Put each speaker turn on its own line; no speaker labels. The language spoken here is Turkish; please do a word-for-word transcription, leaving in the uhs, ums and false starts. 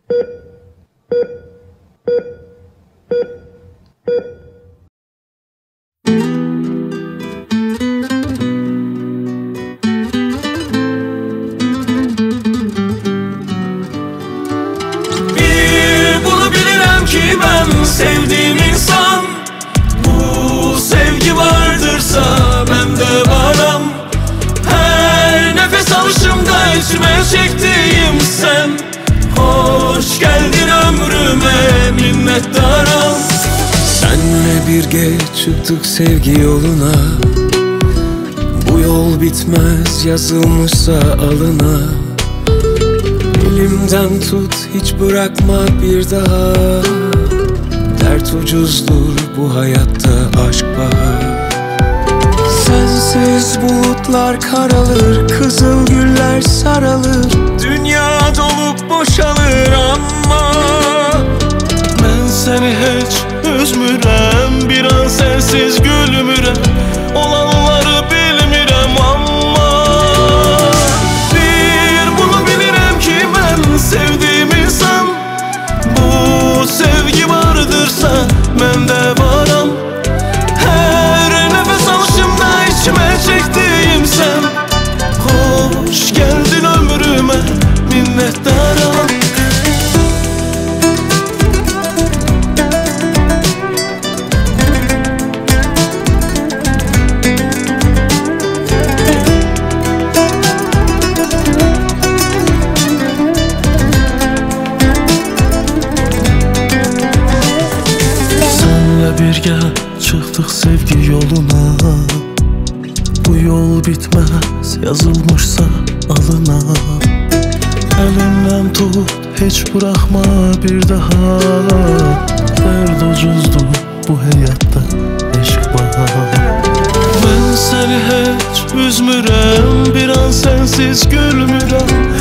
Bir bunu bilirəm ki, ben sevdiğim insan, bu sevgi vardırsa ben de varam. Her nefes alışımda içime çektiğim sen. Hoş geldin ömrüme, minnettarım.
Senle birge çıktık sevgi yoluna. Bu yol bitmez yazılmışsa alına. Elimden tut, hiç bırakma bir daha. Dert ucuzdur bu hayatta, aşk bahar. Sensiz bulutlar karalır, kızıl güller saralır. Dünya dolup boşalır ama
Ben seni hiç üzmürəm, bir an sensiz gülmürəm. Olanları bilmirəm amma bir bunu bilirəm ki, ben sevdiğim insan, bu sevgi vardırsa ben de varam. Her nefes alışımda içime çektiğim sen. Hoş geldin ömrüme, minnettarım. Birgə çıxdıq sevgi yoluna. Bu yol bitməz yazılmışsa alına. Əlimdən tut, heç buraxma bir daha. Dərd ucuzdur bu həyatda, eşq bahar. Mən səni heç üzmürəm, bir an sensiz gülmürəm.